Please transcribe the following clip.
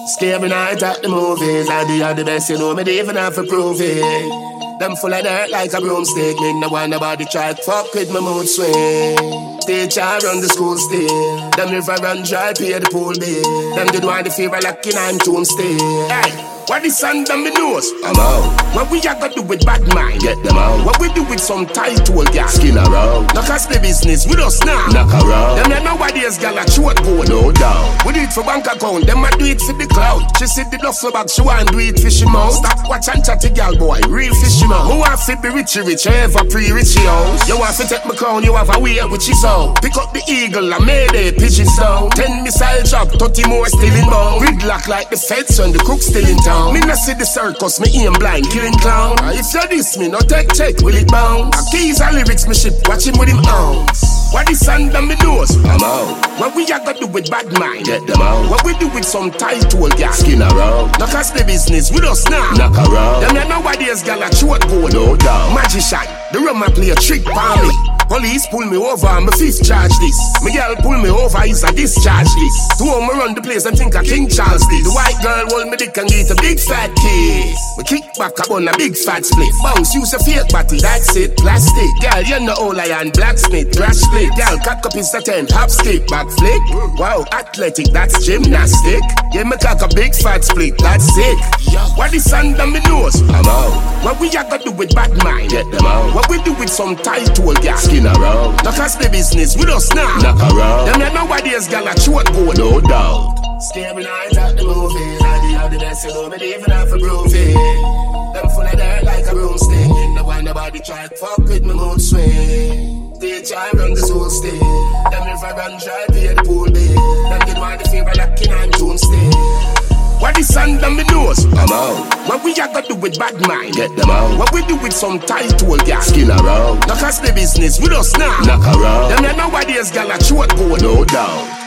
Scary night at the movies, and they are the best, you know me, they even have to prove it. Them full of dirt like a broomstick, me no want nobody try to fuck with my mood swing. Teacher run the school still, them river run dry, pay the pool bill. Them did want the fever like in I'm tomb still. Hey. What the sun done me nose? I'm out. What we a got do with bad mind? Get them out. What we do with some tight old gal? Skin around. Knock us the business with us now. Knock around. Them there nowadays gal a short gold. No doubt. We do it for bank account. Them a do it for the cloud. She said the duffel bag. She want do it fishy mouth. Stop watch and chatty gal boy. Real fishy mouth. Who want to be richy rich? Ever pre-richy house. You want to take my crown. You have a way which is out. Pick up the eagle and made a pigeon sound. 10 missile drop. 30 more still in bound. Gridlock like the feds and the crook still in town. Me not see the circus, me aim blind, killing clown. If you diss me, no take check, will it bounce? Keys and lyrics, me ship, watch him with him ounce. What the sun done me nose? I'm out. What we a got do with bad mind? Get them out. What we do with some tight old gal? Skin around. Knock us the business with us now. Knock around. Them there nowadays gal a short gold. No doubt. Magician, the rum a play a trick on me. Police pull me over and my fifth charge this. My girl pull me over, is a discharge this. Two of me run the place and think I King Charles this. The white girl hold me dick and get a big fat kiss. We kick back up on a big fat split. Bounce, use a fake body, that's it, plastic. Girl, you know all I am, blacksmith, trash split. Girl, cock up is a 10, hop skip, back flick. Wow, athletic, that's gymnastic. Yeah, me cock a big fat split, that's sick. What the sun done me nose? I'm out. What we a got do with bad mind? Get them out. What we do with some tight old gal? Skin around. Knock us the business with us now. Knock around. Them there nowadays gal a short gold. No doubt. Scary night at the movies, and they have the best, you know me, they even have to prove it. Them full of dirt like a broomstick, and no one nobody try to fuck with my mood swing. Teacher run the soul still, them river run dry, pay the pool bill. Them did want the fever like in I'm tomb still. What the sun done me nose? I'm out. What we a got do with bad mind? Get them out. What we do with some tight old gal? Skin around. Knock us the business with us now. Knock around. Them there nowadays gal a short gold. No doubt.